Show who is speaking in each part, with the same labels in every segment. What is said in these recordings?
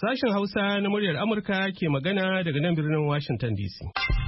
Speaker 1: Sashen Hausa na muryar Amurka ke magana daga nan birnin Washington DC.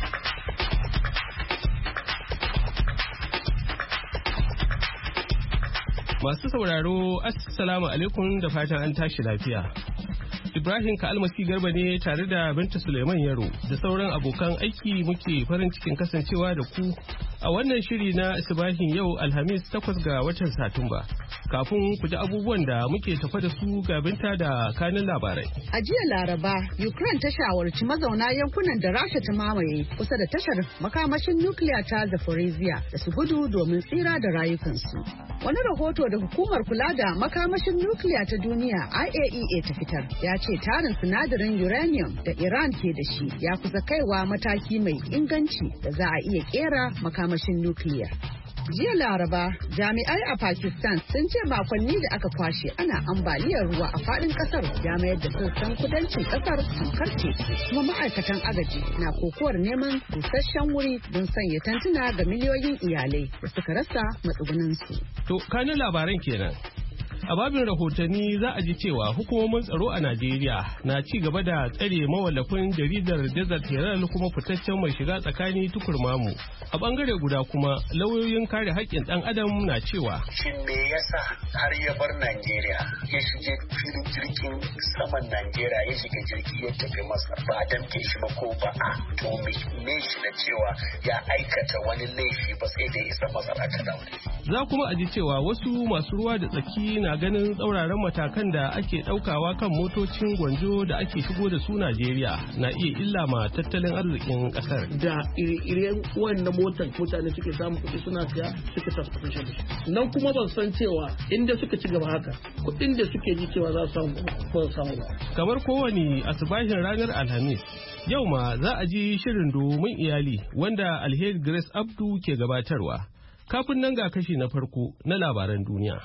Speaker 1: Masu sauraro, Assalamu alaikum da fatan an tashi lafiya. Ibrahim Ka'almasi Garba ne tare da Binta Suleiman Yaro da sauran abokan aiki muke farin cikin kasancewa da ku a wannan shiri na Asibahin yau Alhamis 8 ga watan Satumba. Kafin ku ji abubuwan da muke tafa da su ga Binta da kanin labarai.
Speaker 2: A jiya Laraba, Ukraine ta shawarci mazauna yankunan da Rasha ta mamaye kusa da tashar makamashin nukiliya ta Zaporizhia da su gudu domin tsira da rayukansu. Wani rahoto da hukumar kula da makamashin nukiliya ta duniya IAEA ta fitar ya ce tarin sinadarin uranium da Iran ke da shi ya kusa kaiwa mataki mai inganci da za a iya kera makamashin nukiliya. Jiya Laraba, jami'ai a Pakistan sun ce makonni da aka kwashe ana ambaliyar ruwa a faɗin ƙasar ya mayar da sassan kudancin ƙasar tamkar teku, kuma ma'aikatan agaji na kokowar neman busasshen wuri don sanya tantuna ga miliyoyin iyalai da suka rasa matsugunansu.
Speaker 1: To, kanin labaran kenan. A babin rahotanni za a ji cewa hukumomin tsaro a Najeriya na ci gaba da tsare mawallafin jaridar Desert Herald kuma fitaccen mai shiga tsakani Tukur Mamu. A bangare guda kuma lauyoyin kare haƙƙin ɗan adam na cewa
Speaker 3: shin me yasa har ya bar Najeriya ya shige filin jirgin saman Najeriya ya shiga jirgi ya tafi Masar ba a damke shi ba ko ba a to me shi da cewa ya aikata wani laifi ba sai da isa Masar aka daure.
Speaker 1: Za kuma a ji cewa wasu masu ruwa da tsaki na ganin tsauraran matakan da ake ɗaukawa kan motocin gwanjo da ake shigo da su Najeriya na iya illa ma tattalin arzikin ƙasar.
Speaker 4: Da ire-iren wannan motar mutane suke samun kuɗi suna siya suke transportation da shi. Nan kuma ban san cewa inda suka ci gaba haka kuɗin da suke ji cewa za su samu ba samu ba.
Speaker 1: Kamar kowane asubahin ranar Alhamis, yau ma za a ji shirin domin iyali wanda Alheri Grace Abdu ke gabatarwa. Kafin nan ga kashi na farko na labaran duniya.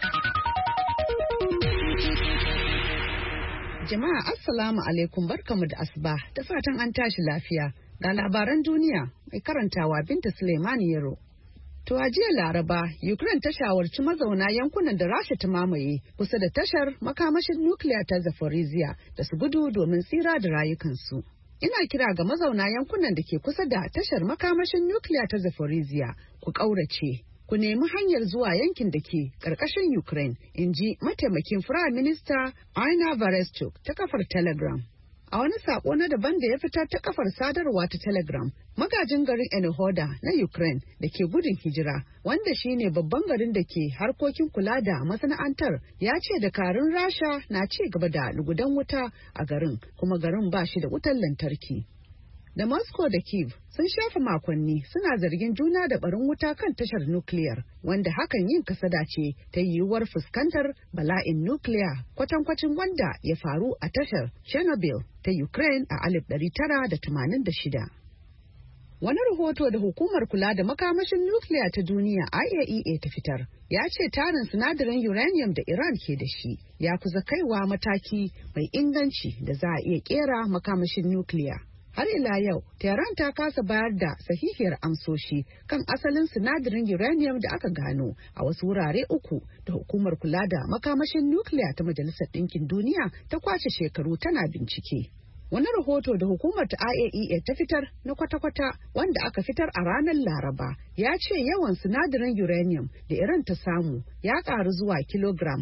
Speaker 2: Jama'a Assalamu alaikum, barkamu da asuba da fatan an tashi lafiya. Ga labaran duniya mai karantawa Binta Suleiman Yaro. To a jiya Laraba, Ukraine ta shawarci mazauna yankunan da Rasha ta mamaye kusa da tashar makamashin nukiliya ta Zaporizhia da su gudu domin tsira da rayukansu. Ina kira ga mazauna yankunan da ke kusa da tashar makamashin nukiliya ta Zaporizhia ku ƙaurace. Ku nemi hanyar zuwa yankin da ke ƙarƙashin Ukraine, in ji mataimakin Firayim Minista Aina Vereshchuk ta kafar Telegram. A wani saƙo na daban da ya fitar ta kafar sadarwa ta Telegram, magajin garin Enihoda na Ukraine da ke gudun hijira, wanda shine babban garin da ke harkokin kula da masana'antar, ya ce dakarun Rasha na ci gaba da lugudan wuta a garin, kuma garin ba shi da wutar lantarki. Da Moscow da Kyiv sun shafe makonni suna zargin juna da barin wuta kan tashar nukiliyar, wanda hakan yin kasada ce ta yiwuwar fuskantar bala'in nukiliya kwatankwacin wanda ya faru a tashar Chernobyl ta Ukraine a 1986. Wani rahoto da hukumar kula da makamashin nukiliya ta duniya IAEA ta fitar ya ce tarin sinadarin uranium da Iran ke da shi ya kusa kaiwa mataki mai inganci da za a iya kera makamashin nukiliya. Har ila yau, Tehran ta kasa bayar da sahihiyar amsoshi kan asalin sinadarin uranium da aka gano a wasu wurare uku da hukumar kula da makamashin nukiliya ta Majalisar Ɗinkin Duniya ta kwace shekaru tana bincike. Wani rahoto da hukumar ta IAEA ta fitar na kwata-kwata wanda aka fitar a ranar Laraba ya ce yawan sinadarin uranium da Iran ta samu ya ƙaru zuwa kilogram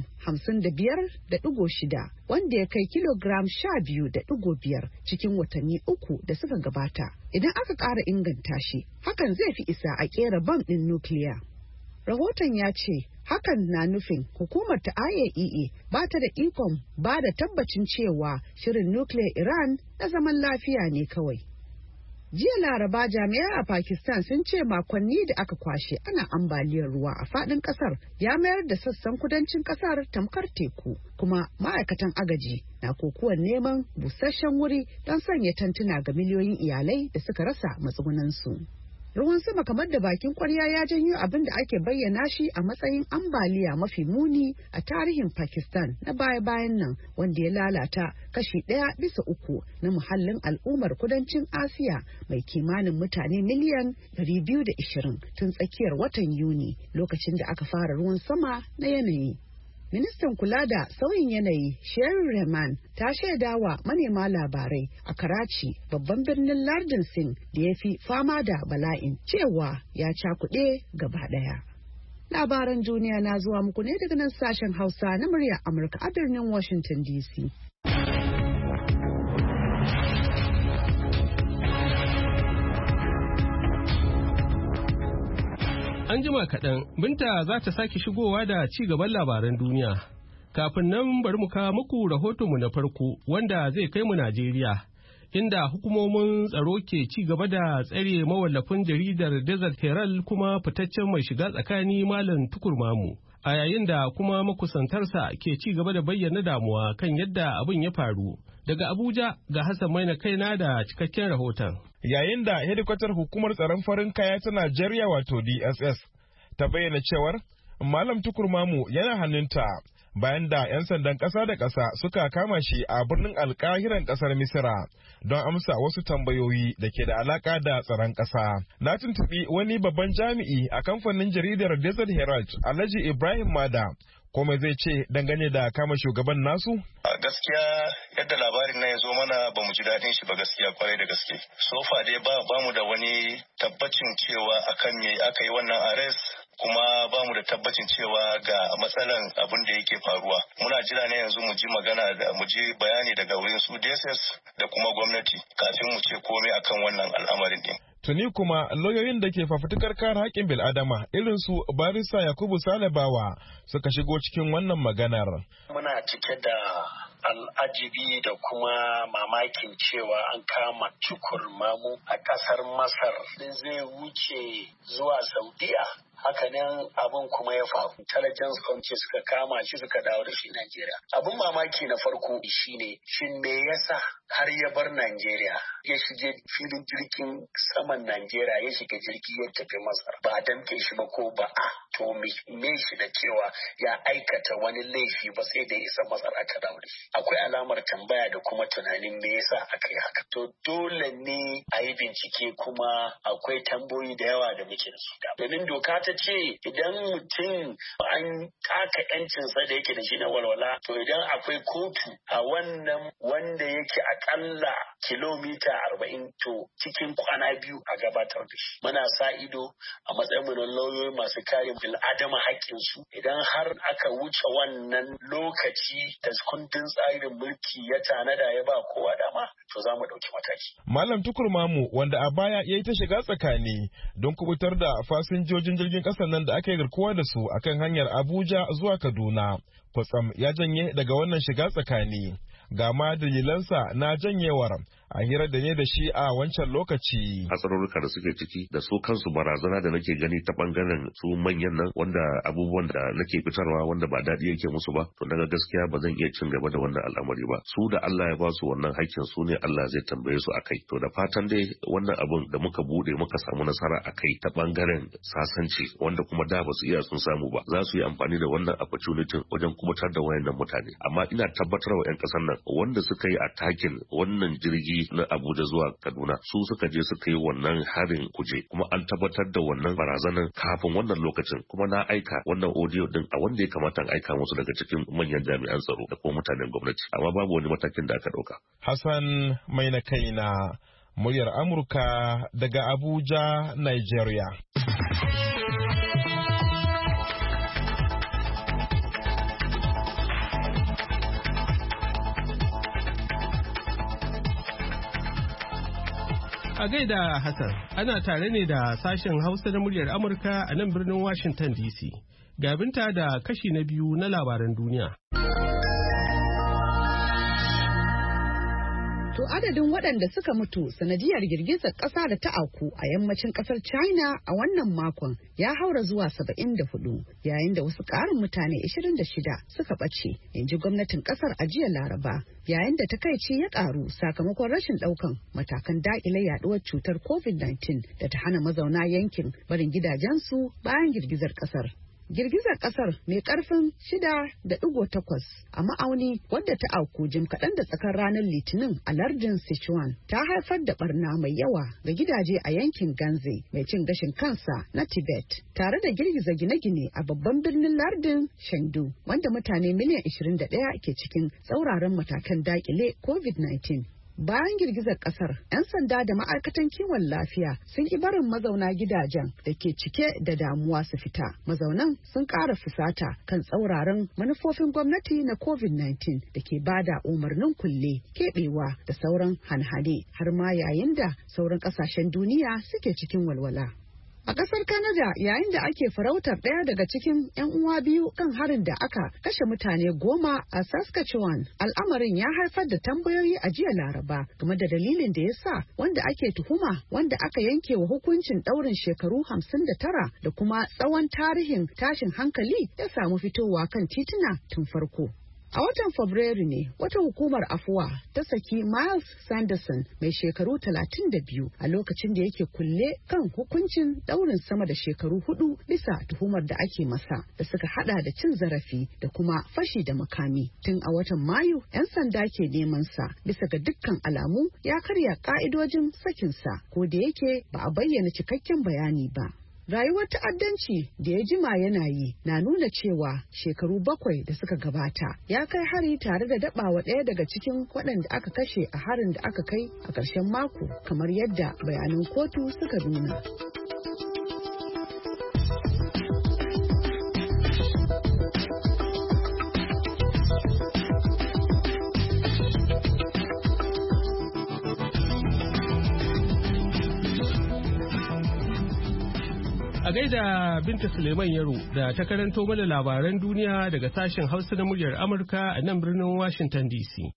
Speaker 2: 55.6 wanda ya kai kilogram 12.5 cikin watanni uku da suka gabata. Idan aka ƙara inganta shi, hakan zai fi isa a ƙera bam ɗin nukiliya. Rahoton ya ce hakan na nufin hukumar ta IAEA ba ta da ikon ba da tabbacin cewa shirin nukiliyar Iran na zaman lafiya ne kawai. Jiya Laraba, jami'ai a Pakistan sun ce makonni da aka kwashe ana ambaliyar ruwa a faɗin ƙasar ya mayar da sassan kudancin ƙasar tamkar teku, kuma ma'aikatan agaji na kokuwar neman busasshen wuri don sanya tantuna ga miliyoyin iyalai da suka rasa matsugunansu. Ruwan sama kamar da bakin kwarya ya janyo abin da ake bayyana shi a matsayin ambaliya mafi muni a tarihin Pakistan na baya-bayan nan, wanda ya lalata kashi 1/3 na muhallin al'ummar kudancin Asiya mai kimanin mutane miliyan 220 tun tsakiyar watan Yuni, lokacin da aka fara ruwan sama na yanayi. Ministan kula da sauyin yanayi Sherry Rehman ta shaidawa manema labarai a Karachi, babban birnin lardin Sindh da ya fi fama da bala'in, cewa ya cakuɗe gaba ɗaya. Labaran duniya na zuwa muku ne daga nan sashen Hausa na muryar Amurka a birnin Washington DC.
Speaker 1: An jima kaɗan, Binta za ta sake shigowa da ci gaban labaran duniya. Kafin nan bari mu kawo muku rahotonmu na farko wanda zai kai mu Najeriya, inda hukumomin tsaro ke ci gaba da tsare mawallafin jaridar Desert Herald kuma fitaccen mai shiga tsakani Malam Tukur Mamu. A yayin da kuma makusantarsa ke ci gaba da bayyana damuwa kan yadda abin ya faru. Daga Abuja ga Hassan Maina kaina da cikakken rahoton.
Speaker 5: Yayin da hedikwatar hukumar tsaron farin kaya ta Najeriya wato DSS ta bayyana cewar Malam Tukur Mamu yana hannunta bayan da 'yan sandan ƙasa da ƙasa suka kama shi a birnin Alkahiran ƙasar Misira don amsa wasu tambayoyi da ke da alaƙa da tsaron ƙasa. Na tuntuɓi wani babban jami'i a kamfanin jaridar Desert Herald, Alhaji Ibrahim Mada, kome zai ce dangane da kama shugaban nasu?
Speaker 6: Gaskiya yadda labarin na ya zo mana ba mu ji daɗin shi ba gaskiya kwarai da gaske. Sofa dai ba mu da wani tabbacin cewa akan me aka yi wannan arrest, kuma ba mu da tabbacin cewa ga matsalan abin da yake faruwa. Muna jira ne yanzu mu ji magana da mu ji bayani daga wurin su DSS da kuma gwamnati kafin mu ce komai akan wannan al'amarin din.
Speaker 5: Tuni kuma lauyoyin da ke fafutukar kare haƙƙin bil'adama irin su Barista Yakubu Salibawa suka shigo cikin wannan maganar.
Speaker 3: Muna cike da al'ajibi da kuma mamakin cewa an kama Tukur Mamu a ƙasar Masar da zai wuce zuwa Saudiya. Hakanan abin kuma ya faru. Intelligence country suka kama shi suka dawo da shi Najeriya. Abin mamaki na farko shine shin me yasa har ya bar Najeriya ya shige filin jirgin saman Najeriya ya shiga jirgi ya tafi Masar ba a damke shi ba ko ba a to me shi da cewa ya aikata wani laifi ba sai da isa Masar aka dawo da shi. Akwai alamar tambaya da kuma tunanin me yasa aka yi haka. To dole ne a yi bincike kuma akwai tambayoyi da yawa da muke da su. Domin doka ta ce idan mutum an taka yancinsa da yake da shi na walwala, to idan akwai kotu a wannan wanda yake akalla kilomita 40 to cikin kwana 2 a gabatar da shi. Muna sa ido a matsayin mu na lauyoyi masu kare bil'adama haƙƙinsu. Idan har aka wuce wannan lokaci da kundin tsarin mulki ya tanada ya ba kowa dama, to za mu ɗauki mataki.
Speaker 5: Malam Tukur Mamu wanda a baya ya yi ta shiga tsakani don kubutar da fasinjojin jirgin ƙasar nan da aka yi garkuwa da su akan hanyar Abuja zuwa Kaduna, kwatsam ya janye daga wannan shiga tsakani. Ga ma dalilansa na janyewar a hirar da ne da shi a wancan lokaci.
Speaker 7: Hatsarurruka da suke ciki da su kansu barazana da nake gani ta bangaren su manyan nan wanda abubuwan da nake fitarwa wanda ba daɗi yake musu ba, to daga gaskiya ba zan iya cin gaba da wannan al'amari ba. Su da Allah ya ba su wannan haƙƙin su ne Allah zai tambaye su akai. To da fatan dai wannan abun da muka bude muka samu nasara akai ta bangaren sasanci wanda kuma da ba su iya sun samu ba, za su yi amfani da wannan opportunity wajen kubutar da wayannan mutane. Amma ina tabbatarwa 'yan ƙasar nan wanda suka yi attacking wannan jirgi na Abuja zuwa Kaduna su suka je suka yi wannan harin kuje, kuma an tabbatar da wannan barazanar kafin wannan lokacin, kuma na aika wannan audio din a wanda ya kamata in aika musu daga cikin manyan jami'an tsaro da kuma mutanen gwamnati, amma babu wani matakin da aka dauka.
Speaker 5: Hassan Maina kaina, muryar Amurka daga Abuja, Nigeria.
Speaker 1: A gaida Hassan, ana tare ne da sashen Hausa na muryar Amurka a nan birnin Washington DC. Ga Binta da kashi na biyu na labaran duniya.
Speaker 2: To adadin waɗanda suka mutu sanadiyar girgizar ƙasa da ta auku a yammacin ƙasar China a wannan makon ya haura zuwa 74, yayin da wasu ƙarin mutane 26 suka ɓace, inji gwamnatin ƙasar a jiya Laraba, yayin da takaici ya ƙaru sakamakon rashin ɗaukan matakan daƙile yaɗuwar cutar COVID-19 da ta hana mazauna yankin barin gidajensu bayan girgizar ƙasar. girgizar kasar mai karfin 6.8 a ma'auni wadda ta auku jim kaɗan da tsakar ranar litinin a lardin Sichuan ta haifar da barna mai yawa ga gidaje a yankin Ganze mai cin gashin kansa na Tibet tare da girgiza gine-gine a babban birnin lardin Chengdu wanda mutane miliyan 21 ke cikin tsauraran matakan dakile COVID-19. Bayan girgizar kasar, 'yan sanda da ma'aikatan kiwon lafiya sun ki barin mazauna gidajen da ke cike da damuwa su fita. Mazaunan sun ƙara fusata kan tsauraran manufofin gwamnati na COVID-19 da ke bada umarnin kulle, keɓewa da sauran hanhade har ma yayin da sauran ƙasashen duniya suke cikin walwala. A ƙasar Canada yayin da ake farautar ɗaya daga cikin 'yan uwa biyu kan harin da aka kashe mutane 10 a Saskatchewan, al'amarin ya haifar da tambayoyi a jiya Laraba game da dalilin da ya sa wanda ake tuhuma wanda aka yanke wa hukuncin ɗaurin shekaru 59 da kuma tsawon tarihin tashin hankali ya samu fitowa kan tituna tun farko. A watan Fabrairu ne wata hukumar afuwa ta saki Miles Sanderson mai shekaru 32 a lokacin da yake kulle kan hukuncin daurin sama da shekaru 4 bisa tuhumar da ake masa da suka hada da cin zarafi da kuma fashi da makami. Tun a watan Mayu 'yan sanda ke neman sa bisa ga dukkan alamu ya karya ka'idojin sakinsa ko da yake ba a bayyana cikakken bayani ba. Rayuwar ta'addanci da ya jima yana yi na nuna cewa shekaru 7 da suka gabata ya kai hari tare da dabawa ɗaya daga cikin waɗanda aka kashe a harin da aka kai a ƙarshen mako kamar yadda bayanan kotu suka nuna.
Speaker 1: A gaida Binta Suleiman Yaro da ta karanto mana labaran duniya daga sashen Hausa na muryar Amurka a nan birnin Washington DC.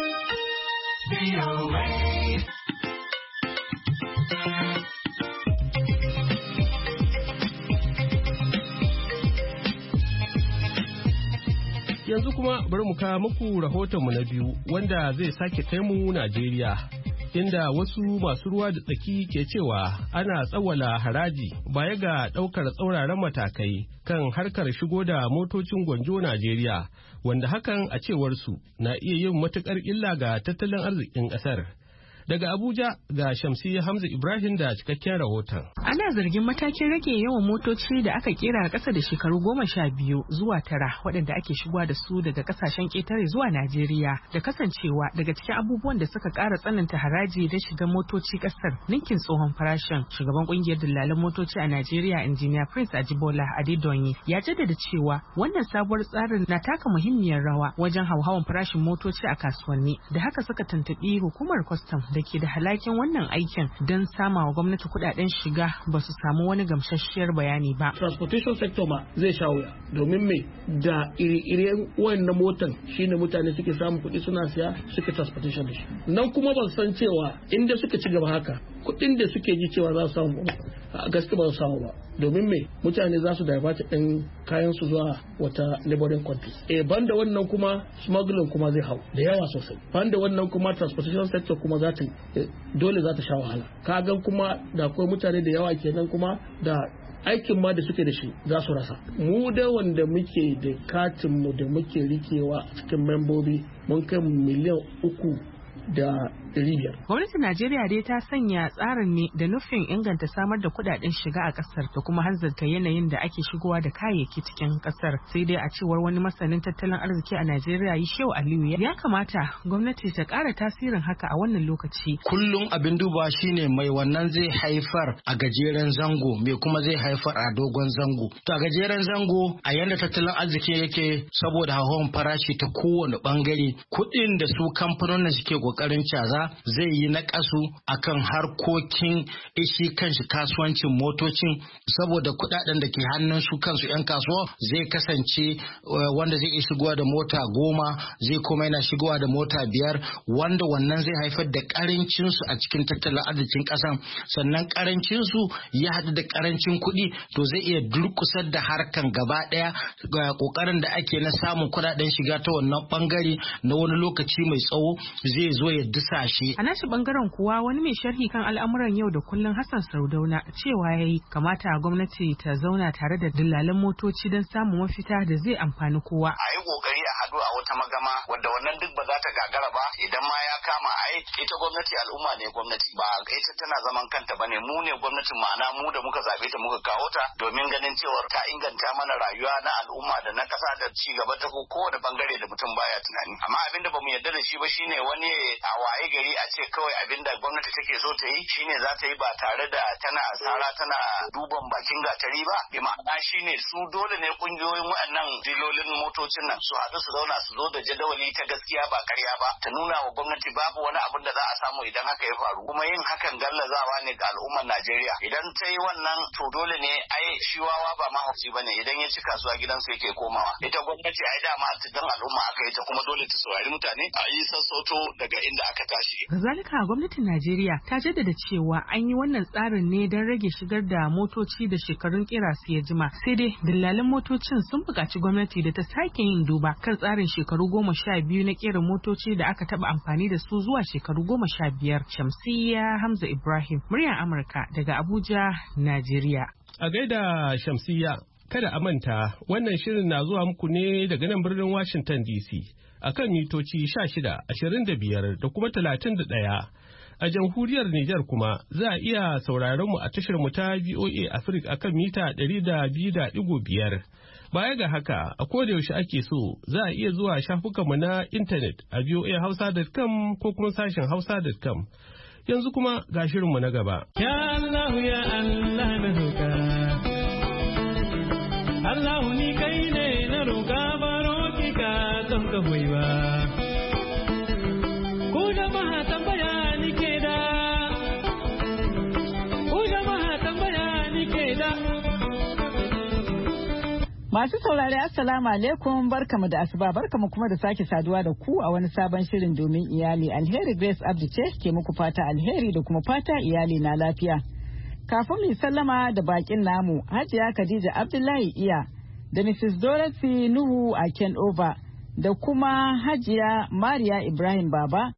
Speaker 1: Yanzu kuma bari mu kawo muku rahotonmu na biyu wanda zai sake kai mu Najeriya. Inda wasu masu ruwa da tsaki ke cewa ana tsawala haraji baya ga ɗaukar tsauraran matakai kan harkar shigo da motocin gwanjo Najeriya, wanda hakan a cewarsu na iya yin matuƙar illa ga tattalin arzikin ƙasar. Daga Abuja ga Shamsiyya Hamza Ibrahim da cikakken rahoton.
Speaker 8: Ana zargin matakin rage yawan motoci da aka kera a ƙasa da shekaru 12 zuwa 9 waɗanda ake shigowa da su daga ƙasashen ƙetare zuwa Najeriya da kasancewa daga cikin abubuwan da suka ƙara tsananta haraji da shiga motoci ƙasar ninkin tsohon farashin. Shugaban ƙungiyar dillalan motoci a Najeriya Injiniya Prince Ajibola Adedonyi ya jaddada cewa wannan sabuwar tsarin na taka muhimmiyar rawa wajen hauhawan farashin motoci a kasuwanni. Da haka suka tuntuɓi hukumar kwastam da ke da halakin wannan aikin don sama wa gwamnati kudaden shiga ba su samu wani gamsasshiyar bayani ba.
Speaker 4: Transportation sector ma zai sha wuya domin me da iri-iriyen wannan motan shine mutane suke samun kuɗi suna siya suke transportation da shi. Nan kuma ban san cewa inda suka ci gaba haka kuɗin da suke ji cewa za su samu gaske ba su samu ba. Domin me mutane za su divert ɗin kayan su zuwa wata neighboring countries. Banda wannan kuma smuggling kuma zai hau da yawa sosai. Banda wannan kuma transportation sector kuma dole za ta sha wahala. Ka gan kuma da akwai mutane da yawa kenan kuma da aikin ma da suke da shi za su rasa. Mu da wanda muke da katin mu da muke rikewa a cikin membobi mun kai miliyan 3.5.
Speaker 8: Gwamnatin Najeriya dai ta sanya tsarin ne da nufin inganta samar da kudaden shiga a kasar da kuma hanzarta yanayin da ake shigowa da kayayyaki cikin kasar. Sai dai a cewar wani masanin tattalin arziki a Najeriya Yushewu Aliyu ya kamata gwamnati ta ƙara tasirin haka a wannan lokaci.
Speaker 9: Kullum abin duba shine mai wannan zai haifar a gajeren zango mai kuma zai haifar a dogon zango. To a gajeren zango a yanda tattalin arziki yake saboda hauhawar farashi ta kowane bangare kuɗin da su kamfanonin suke kokarin caza zai yi naƙasu akan harkokin ishi kanshi kasuwancin motocin saboda kuɗaɗen da ke hannun su kansu 'yan kasuwa zai kasance wanda zai shigowa da mota 10 zai kuma yana shigowa da mota 5 wanda wannan zai haifar da karancin su a cikin tattalin arzikin ƙasan sannan karancin su ya haɗu da karancin kuɗi to zai iya durkusar da harkan gaba ɗaya ga kokarin da ake na samun kuɗaɗen shiga ta wannan bangare na wani lokaci mai tsawo zai zo zo ya dusashe.
Speaker 8: A nashi bangaren kuwa wani mai sharhi kan al'amuran yau da kullum Hassan Sardauna cewa yayi kamata gwamnati ta zauna tare da dillalan motoci don samun mafita da zai amfani kowa.
Speaker 10: A yi kokari a haɗu a wata magama wadda wannan duk ba za ta gagara ba idan ma ya kama ita gwamnati al'umma ne gwamnati ba ita tana zaman kanta bane mu ne gwamnatin ma'ana mu da muka zabe ta muka kawo ta domin ganin cewa ta inganta mana rayuwa na al'umma da na kasa da ci gaba ta kowane bangare da mutum baya tunani amma abinda bamu yarda da shi ba shine wani a waye gari a ce kawai abinda gwamnati take so ta yi shine za ta yi ba tare da tana asara tana duban bakin gatari ba bi ma'ana shine su dole ne kungiyoyin waɗannan dilolin motocin nan su haɗu su zauna su zo da jadawali ta gaskiya ba karya ba ta nuna wa gwamnati babu wani abin da za a samu idan haka ya faru kuma yin hakan gallazawa ne ga al'ummar Najeriya idan ta yi wannan to dole ne shi wawa ba mahauci bane idan ya ci kasuwa gidansa yake komawa ita gwamnati dama dan al'umma aka yi ta kuma dole ta saurari mutane a yi sassauto daga inda aka tashi.
Speaker 8: Kazalika gwamnatin Najeriya ta jaddada cewa an yi wannan tsarin ne don rage shigar da motoci da shekarun kira su ya jima sai dai dillalan motocin sun buƙaci gwamnati da ta sake yin duba kan tsarin shekaru 12 na kera motoci da aka taɓa amfani da su zuwa shekaru 15. Shamsiyya Hamza Ibrahim, muryar Amurka daga Abuja, Najeriya.
Speaker 1: A gaida Shamsiyya, kada a manta wannan shirin na zuwa muku ne daga nan birnin Washington DC akan mitoci 16, 25 da kuma 31. A jamhuriyar Nijar kuma za a iya sauraron mu a tashar mu ta VOA Africa akan mita 102.5. Baya ga haka, a koda yaushe ake so za a iya zuwa shafukanmu na intanet a voahausa.com ko kuma sashen hausa.com. Yanzu kuma ga shirinmu na gaba.
Speaker 11: Ya Allah ya Allah na roƙa. Allah ni kai ne na roƙa baro ki ka don ka hoyi ba. Ku jama'a tambaya ni ke da. Ku jama'a tambaya ni ke da.
Speaker 2: Masu saurari Assalamu alaikum barkamu da asuba barkamu kuma da sake saduwa da ku a wani sabon shirin domin iyali. Alheri Grace Abdi ce ke muku fata alheri da kuma fata iyali na lafiya. Kafin mu sallama da bakin namu Hajiya Khadija Abdullahi Iya da Mrs. Dorothy Nuhu a Kenova da kuma Hajiya Mariya Ibrahim Baba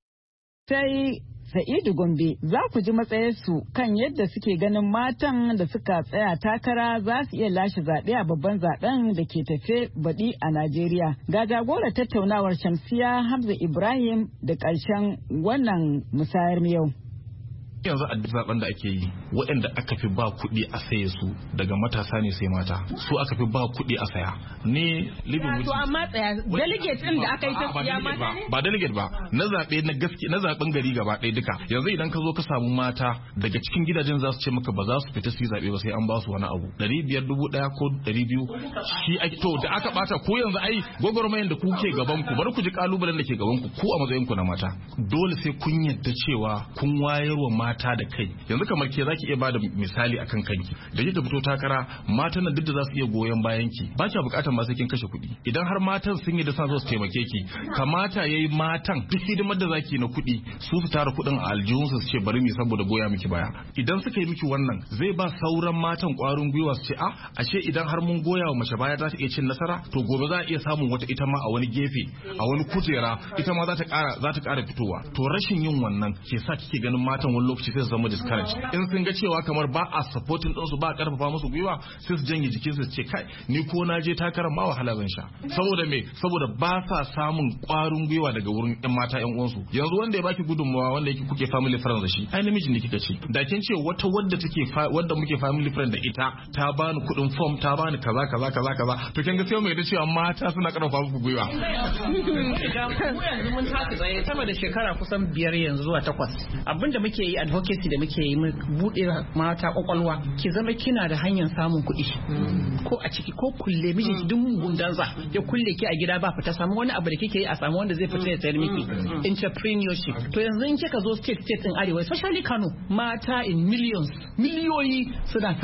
Speaker 2: sai Sa'idu Gombe za ku ji matsayarsu kan yadda suke ganin matan da suka tsaya takara za su iya lashe zaɓe a babban zaɓen da ke tafe baɗi a Najeriya. Ga jagorar tattaunawar Shamsiyya Hamza Ibrahim da ƙarshen wannan musayar yau.
Speaker 12: yanzu a zaben da ake yi waɗanda aka fi ba kuɗi a saye su daga matasa ne sai mata su aka fi ba kuɗi a saya ne libin wuce.
Speaker 8: To amma tsaya delegate din da aka yi ta siya mata ne?
Speaker 12: Ba delegate ba na zaɓe na gaske na zaɓen gari gaba ɗaya duka yanzu idan ka zo ka samu mata daga cikin gidajen za su ce maka ba za su fita su yi zaɓe ba sai an ba su wani abu 500 1,000 ko 200 shi ake to da aka bata ko yanzu ai gwagwarmayan da kuke gaban ku bar ku ji kalubalen da ke gaban ku a matsayin ku na mata dole sai kun yadda cewa kun wayarwa mata da kai yanzu kamar ke zaki iya bada misali akan kanki da kika fito takara matan nan duk da za su iya goyon bayan ki ba kya bukatar ma sai kin kashe kuɗi idan har matan sun yi da san zo su taimake ki kamata yayi matan duk hidimar da zaki na kuɗi su tara kuɗin a aljihun su ce bari mu saboda goya miki baya idan suka yi miki wannan zai ba sauran matan ƙwarin gwiwa su ce ashe idan har mun goya wa mace baya za ta iya cin nasara to gobe za a iya samun wata ita ma a wani gefe a wani kujera ita ma za ta ƙara fitowa to rashin yin wannan ke sa kike ganin matan wani lokaci sai su zama discourage in sun ga cewa kamar ba a supporting din su ba a karfafa musu gwiwa sai su janye jikin su ce kai ni ko na je takarar ma wahala zan sha saboda me saboda ba sa samun ƙwarin gwiwa daga wurin ƴan mata ƴan uwansu yanzu wanda ya baki gudunmawa wanda yake kuke family friends da shi ai namiji ne kika ce da kin ce wata wadda muke family friend da ita ta bani kuɗin form ta bani kaza to kin ga sai mu yadda cewa mata suna karfafa muku gwiwa
Speaker 13: yanzu mun tashi tsaye sama da shekara kusan 5 yanzu zuwa 8 abinda muke yi advocacy da muke yi mu bude mata kwakwalwa ki zama kina da hanyar samun kuɗi ko a ciki ko kulle miji duk gundanza ya kulle ki a gida ba fita samu wani abu da kike yi a samu wanda zai fita ya sayar miki entrepreneurship to yanzu in kika zo state din arewa especially Kano mata in miliyoyi suna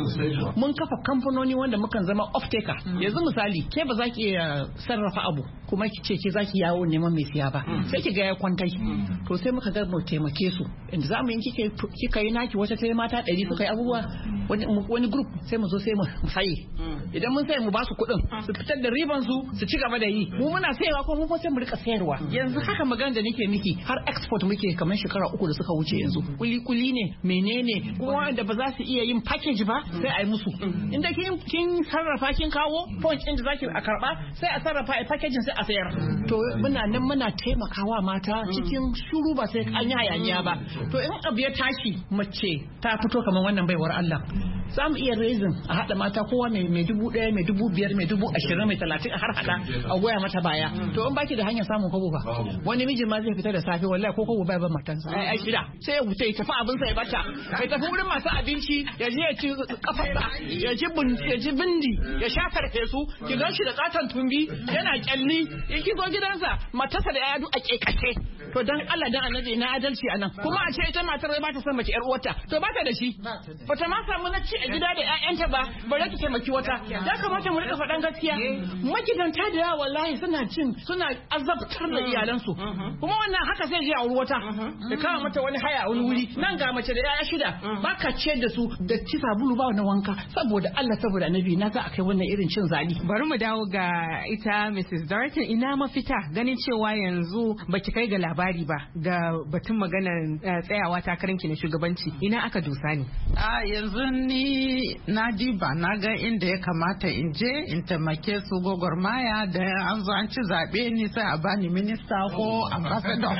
Speaker 13: sana'a mun kafa kamfanoni wanda mukan zama off taker yanzu misali ke ba za ki iya sarrafa abu kuma ki ce ki zaki yawo neman mai siya ba sai ki ga ya kwantai to sai muka ga mu taimake su inda zamu yi kika yi naki wata ta mata 100 kuka yi abubuwa wani group sai mu zo sai mu sayi idan mun sai mu ba su kuɗin su fitar da riban su ci gaba da yi mu muna sayewa ko mu sai mu rika sayarwa yanzu haka magana da nake miki har export muke kamar shekara 3 da suka wuce yanzu kuli ne menene kuma wanda ba za su iya yin package ba sai a yi musu inda kin sarrafa kin kawo point din da zaki a karba sai a sarrafa a packaging sai a sayar to muna taimakawa mata cikin shuru ba sai an yi hayaniya ba to in abu ya tashi mace ta fito kamar wannan baiwar Allah za mu iya raising a haɗa mata kowa mai 1,000 mai 5,000 mai 20,000 mai 30 a har haɗa a goya mata baya to in baki da hanyar samun kobo ba wani mijin ma zai fita da safe wallahi ko kobo bai ban matansa ai shida sai ya wuce ya tafi abin sa ya bata ya tafi wurin masu abinci ya je ya ci kafarsa ya ji bindi ya sha farfesu ki gan shi da katon tumbi yana kyalli ya ki zo gidansa matarsa da yaya duk a kekace to dan Allah dan annabi na adalci anan kuma a ce ita matar ba ta son mace yar uwarta to ba ta da shi ba ta ma samu na ci a gida da ƴaƴanta ba bare ta taimaki wata ya kamata mu rika faɗan gaskiya magidanta da yawa wallahi suna azabtar da iyalansu kuma wannan haka sai je a wuri wata da kawo mata wani haya a wani wuri nan ga mace da ƴaƴa 6 ba ka ciyar da su da ci sabulu ba na wanka saboda Allah saboda annabi na za a kai wannan irin cin zali
Speaker 8: bari mu dawo ga ita Mrs. Dorothy ina mafita ganin cewa yanzu baki kai ga labari ba ga batun maganar tsayawa takaranki na shugabanci ina aka dusa ne
Speaker 14: yanzu ni na ba na ga inda ya kamata in je in taimake su gwagwarmaya da an zo an ci zaɓe ni sai a bani minista ko ambassador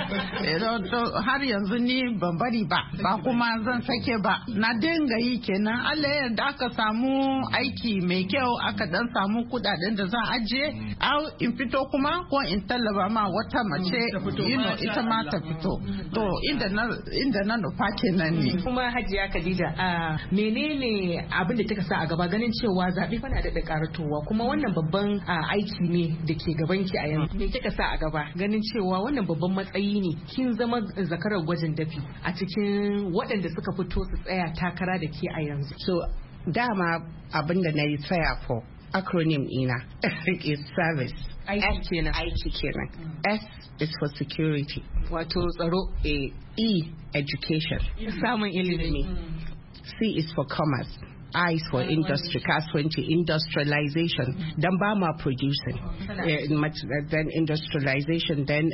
Speaker 14: har yanzu ni ban bari ba kuma zan sake ba na dinga yi kenan Allah yadda aka samu aiki mai kyau aka dan samu kudaden da za a ajiye in fito kuma ko in tallaba ma wata mace ita ma ta fito to inda na nufa kenan ne
Speaker 8: kuma Hajiya Khadija menene abin da kika sa a gaba ganin cewa zaɓe fa na da karatowa kuma wannan babban aiki ne da ke gaban ki a yanzu me kika sa a gaba ganin cewa wannan babban matsayi ne kin zama zakarar gwajin dafi a cikin waɗanda suka fito su tsaya takara da ke a yanzu
Speaker 15: so dama abin da na yi tsaya for acronym ina is service aiki kenan S is for security
Speaker 8: wato tsaro
Speaker 15: E education
Speaker 8: samun ilimi
Speaker 15: C is for commerce I is for industry, kasuwanci, industrialization. Then Bama producing, then industrialization. Then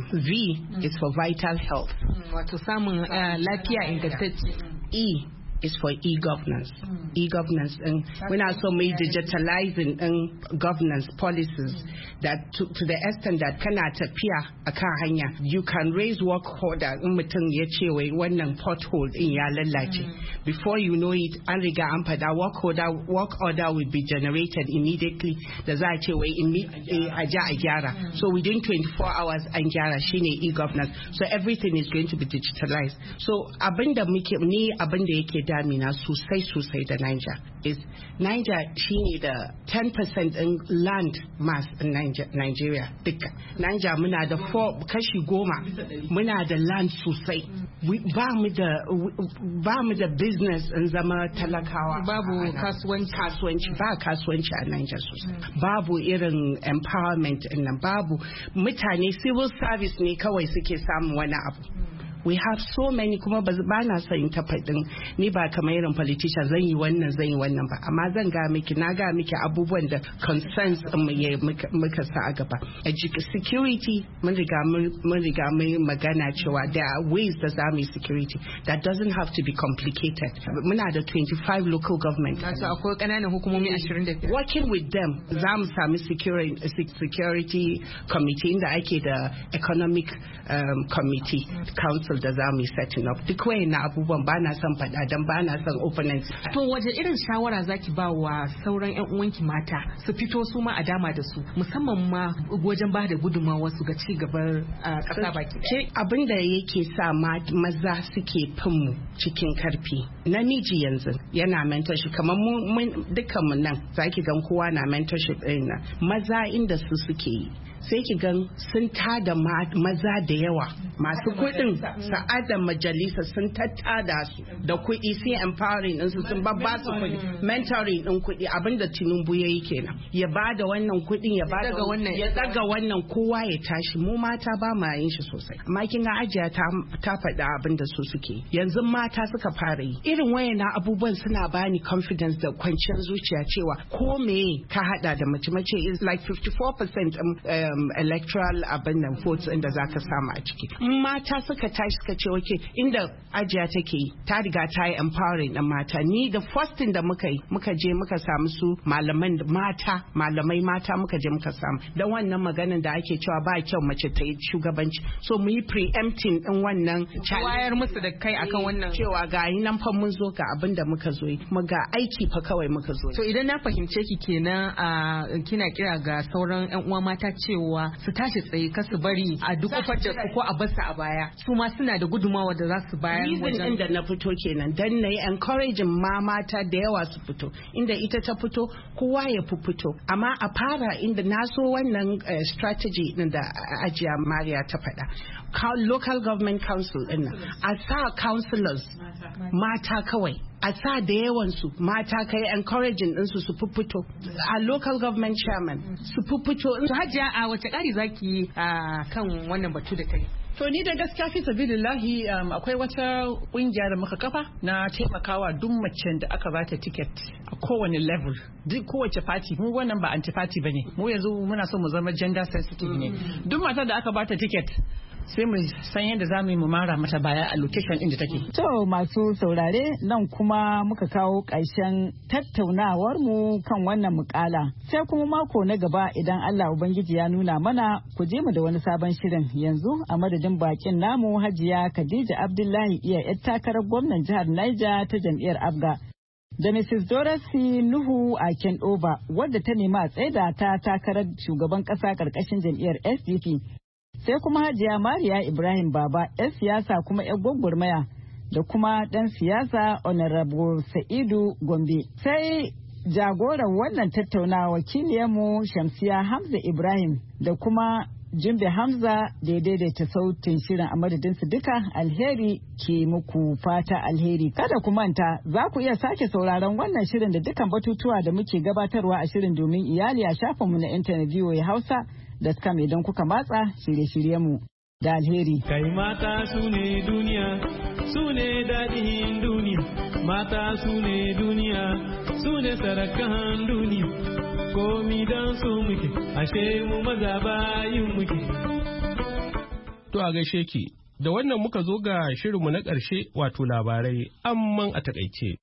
Speaker 15: V is for vital health.
Speaker 8: Wato samun lafiya ingantacce.
Speaker 15: E is for e-governance. E-governance, and when also made digitalizing governance policies that to the extent that kana tafiya akan hanya, you can raise work order in mutum ya ce wai wannan pothole in ya lallace. Before you know it, an riga an fada work order will be generated immediately. Da za a ce wai a ja a gyara. So within 24 hours an gyara shine e-governance. So everything is going to be digitalized. So abinda yake damina sosai da Niger is Niger shine da 10% in land mass in Nigeria duka. Niger muna da kashi 10 muna da land sosai. Ba mu da business in zama talakawa.
Speaker 8: Babu kasuwanci
Speaker 15: ba kasuwanci a Niger sosai. Babu irin empowerment nan babu mutane civil service ne kawai suke samun wani abu. We have so many kuma ba na son ta faɗin ni ba kamar irin politician zan yi wannan ba amma zan ga miki abubuwan da concerns muka sa a gaba. Security mun riga mun magana cewa there are ways da za mu yi security that doesn't have to be complicated. Muna da 25 local government.
Speaker 8: Akwai ƙananan hukumomi 25.
Speaker 15: Working with them za mu sami security committee inda ake da economic committee council da za mu yi setting up duk wayannan abubuwan ba na son faɗa don ba na son opponents.
Speaker 8: To waje irin shawara zaki ba wa sauran yan uwanki mata su fito su ma a dama da su musamman ma wajen ba da gudunmawa su ga ci gaban ƙasa baki ɗaya.
Speaker 15: Abin da yake sa maza suke fin mu cikin karfi namiji yanzu yana mentorship kamar mu dukkan mu nan zaki gan kowa na mentorship ɗin nan maza inda su suke yi sai ki gan sun tada maza da yawa masu kuɗin sa'ada majalisa sun tattada su da kuɗi sai empowering din su sun babba su kuɗi mentoring din kuɗi abinda Tinubu yayi kenan ya bada wannan kuɗin ya daga wannan kowa ya tashi mu mata ba ma yin shi sosai amma kin ga Ajiya ta faɗa abinda su suke yanzu mata suka fara yi irin wayannan abubuwan suna bani confidence da kwanciyar zuciya cewa ko me ka hada da mace is like 54% electoral abin nan votes inda zaka samu a ciki mata suka tashi suka ce okay inda Ajiya take yi ta riga ta yi empowering din mata ni da first thing da muka yi muka je muka samu su malamai mata muka je muka samu dan wannan maganan da ake cewa ba kyau mace ta yi shugabanci so mu yi preempting din wannan
Speaker 8: wayar musu da kai akan wannan
Speaker 15: cewa ga yi nan fa mun zo ga abin da muka zo yi kuma ga aiki fa kawai muka zo
Speaker 8: to idan na fahimce ki kenan kina kira ga sauran yan uwa mata cewa su tashi tsaye kar su bari a duk kofar da ko a basu a baya su ma suna da gudumawa da za su bayar
Speaker 15: wajen inda na fito kenan dan na yi encouraging mata da yawa su fito inda ita ta fito kowa ya fito amma a fara inda na so wannan strategy din da Ajiya Mariya ta faɗa local government council din a sa councillors mata kawai a sa da yawansu mata kai encouraging ɗinsu su fito a local government chairman su fito.
Speaker 8: Hajiya a wace ƙari zaki kan wannan batu da kai?
Speaker 13: To ni da gaskiya fi sabilillahi akwai wata kungiya da muka kafa na taimakawa duk macen da aka bata ticket a kowane level duk kowace party mu wannan ba anti party bane mu yanzu muna so mu zama gender sensitive ne duk matar da aka bata ticket sai mu san yadda za mu yi mu mara mata baya a location inda take.
Speaker 2: To masu saurare nan kuma muka kawo ƙarshen tattaunawar mu kan wannan mukala. Sai kuma mako na gaba idan Allah Ubangiji ya nuna mana ku je mu da wani sabon shirin yanzu a madadin bakin namu Hajiya Khadija Abdullahi iya yar takarar gwamnan jihar Niger ta jam'iyyar Abga. Da Mrs. Dorothy Nuhu Akendoba wadda ta nemi a tsaida ta takarar shugaban ƙasa ƙarƙashin jam'iyyar SDP. Sai kuma Hajiya Mariya Ibrahim Baba 'yar siyasa kuma 'yar gwagwarmaya da kuma ɗan siyasa Honorable Sa'idu Gombe. Sai jagoran wannan tattaunawa wakiliyarmu Shamsiya Hamza Ibrahim da kuma Jumbe Hamza da ya daidaita sautin shirin a madadinsu duka alheri ke muku fata alheri. Kada ku manta za ku iya sake sauraron wannan shirin da dukkan batutuwa da muke gabatarwa a shirin domin iyali a shafinmu na intanet VOA Hausa. da scam idan kuka matsa shirye-shiryenmu da alheri.
Speaker 11: Kai mata su ne duniya, su ne daɗin duniya, mata su ne duniya, su ne sarakan duniya, komi don su muke, ashe mu maza bayin muke.
Speaker 1: To a gaishe ki, da wannan muka zo ga shirinmu na ƙarshe wato labarai amman a takaice.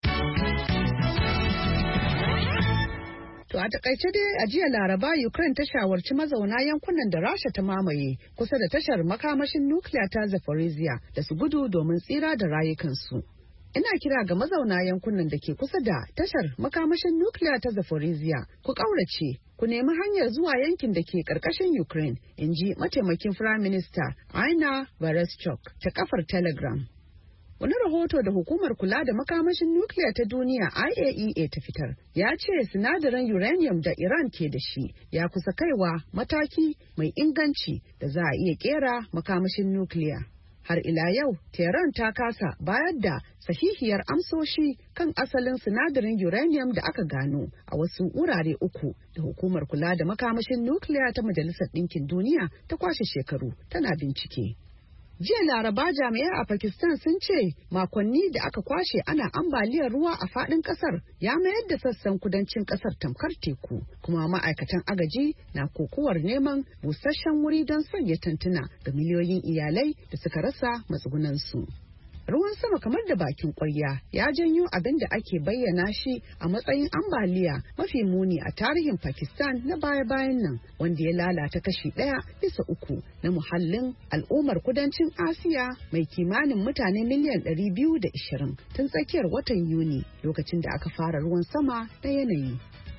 Speaker 2: To a takaice dai a jiya Laraba Ukraine ta shawarci mazauna yankunan da Rasha ta mamaye kusa da tashar makamashin nukiliya ta Zaporizhia da su gudu domin tsira da rayukansu. Ina kira ga mazauna yankunan da ke kusa da tashar makamashin nukiliya ta Zaporizhia ku ƙaurace ku nemi hanyar zuwa yankin da ke ƙarƙashin Ukraine, in ji mataimakin Firayim Minista Aina Vereshchuk ta kafar Telegram. Wani rahoto da hukumar kula da makamashin nukiliya ta duniya IAEA ta fitar ya ce sinadarin uranium da Iran ke da shi ya kusa kaiwa mataki mai inganci da za a iya kera makamashin nukiliya. Har ila yau, Tehran ta kasa bayar da sahihiyar amsoshi kan asalin sinadarin uranium da aka gano a wasu wurare uku da hukumar kula da makamashin nukiliya ta Majalisar Ɗinkin Duniya ta kwashe shekaru tana bincike. Jiya Laraba jami'ai a Pakistan sun ce makonni da aka kwashe ana ambaliyar ruwa a faɗin ƙasar ya mayar da sassan kudancin ƙasar tamkar teku, kuma ma'aikatan agaji na kokowar neman busasshen wuri don sanya tantuna ga miliyoyin iyalai da suka rasa matsugunansu. Ruwan sama kamar da bakin ƙwarya ya janyo abin da ake bayyana shi a matsayin ambaliya mafi muni a tarihin Pakistan na baya-bayan nan, wanda ya lalata kashi 1/3 na muhallin al'ummar kudancin Asiya mai kimanin mutane miliyan 220 tun tsakiyar watan Yuni lokacin da aka fara ruwan sama na yanayi.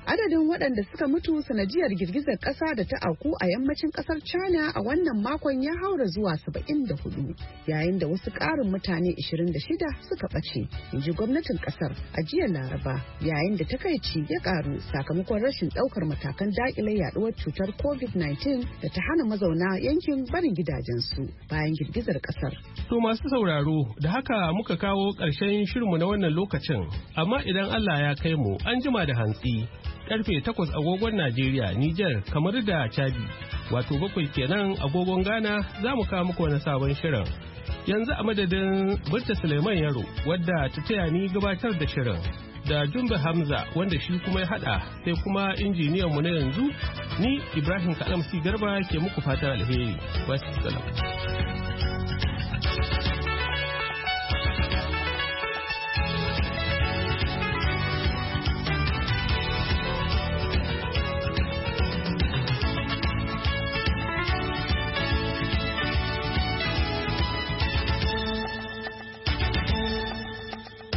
Speaker 2: Adadin waɗanda suka mutu sanadiyar girgizar ƙasa da ta auku a yammacin ƙasar China a wannan makon ya haura zuwa 74, yayin da wasu ƙarin mutane 26 suka ɓace, in ji gwamnatin ƙasar a jiya Laraba, yayin da takaici ya ƙaru sakamakon rashin ɗaukar matakan daƙile yaɗuwar cutar COVID-19 da ta hana mazauna yankin barin gidajensu bayan girgizar ƙasar.
Speaker 1: To masu sauraro, da haka muka kawo ƙarshen shirinmu na wannan lokacin, amma idan Allah ya kai mu an jima da hantsi. Karfe 8 agogon Najeriya, Nijar, kamar da Chadi, wato 7 kenan agogon Ghana za mu kawo muku wani sabon shirin. Yanzu a madadin Binta Suleiman Yaro wadda ta taya ni gabatar da shirin, da Jumbe Hamza wanda shi kuma ya hada, sai kuma injiniyan mu na yanzu, ni Ibrahim Kalamsi Garba ke muku fatan alheri. Wassalam.